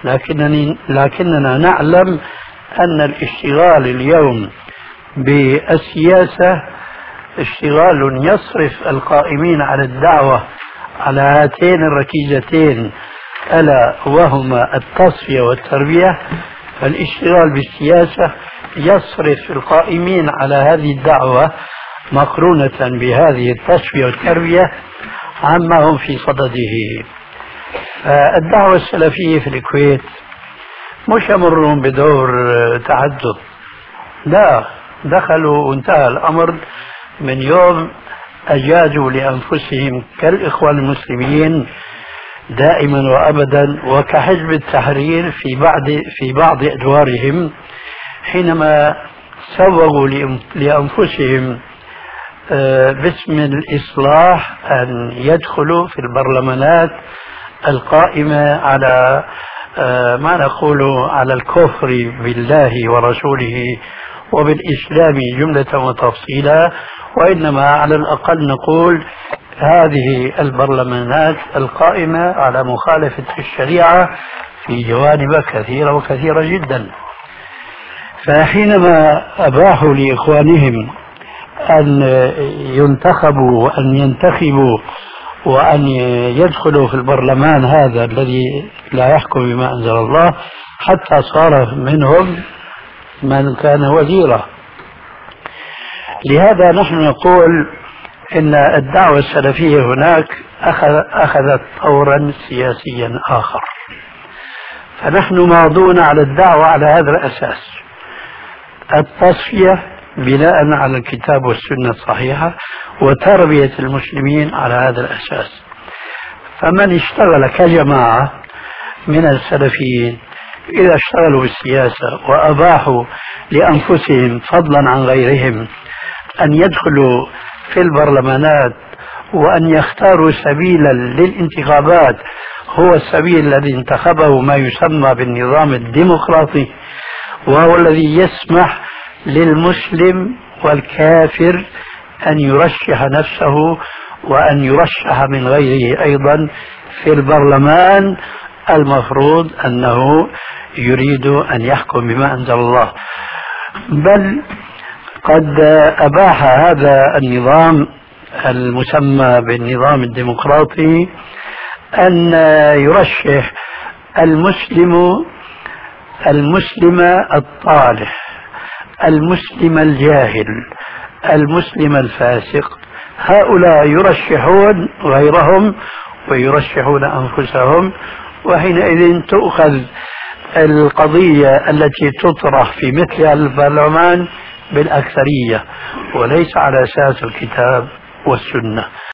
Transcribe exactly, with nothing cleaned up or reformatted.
لكنني لكننا نعلم أن الاشتغال اليوم بالسياسة اشتغال يصرف القائمين على الدعوة على هاتين الركيزتين، ألا وهما التصفية والتربية. فالاشتغال بالسياسة يصرف القائمين على هذه الدعوة مقرونة بهذه التصفية والتربية عما هم في صدده. الدعوة السلفية في الكويت مش يمرون بدور تحدث، لا، دخلوا وانتهى الأمر من يوم أجازوا لأنفسهم كالإخوان المسلمين دائما وأبدا، وكحزب التحرير في بعض في بعض أدوارهم حينما سوغوا لأنفسهم باسم الإصلاح أن يدخلوا في البرلمانات القائمة على ما نقول على الكفر بالله ورسوله وبالإسلام جملة وتفصيلا، وإنما على الأقل نقول هذه البرلمانات القائمة على مخالفة الشريعة في جوانب كثيرة وكثيرة جدا. فحينما أباحوا لإخوانهم أن ينتخبوا وأن ينتخبوا وأن يدخلوا في البرلمان هذا الذي لا يحكم بما أنزل الله، حتى صار منهم من كان وزيرا. لهذا نحن نقول إن الدعوة السلفية هناك أخذت طورا سياسيا آخر، فنحن ماضون على الدعوة على هذا الأساس، التصفية بناء على الكتاب والسنة الصحيحة، وتربية المسلمين على هذا الأساس. فمن اشتغل كجماعة من السلفيين إذا اشتغلوا بالسياسة وأباحوا لأنفسهم فضلا عن غيرهم أن يدخلوا في البرلمانات وأن يختاروا سبيلا للانتخابات هو السبيل الذي انتخبه ما يسمى بالنظام الديمقراطي، وهو الذي يسمح للمسلم والكافر أن يرشح نفسه وأن يرشح من غيره أيضا في البرلمان، المفروض أنه يريد أن يحكم بما أنزل الله. بل قد أباح هذا النظام المسمى بالنظام الديمقراطي أن يرشح المسلم المسلم الطالح، المسلم الجاهل، المسلم الفاسق، هؤلاء يرشحون غيرهم ويرشحون أنفسهم، وحينئذ تؤخذ القضية التي تطرح في مثل البرلمان بالأكثرية وليس على أساس الكتاب والسنة.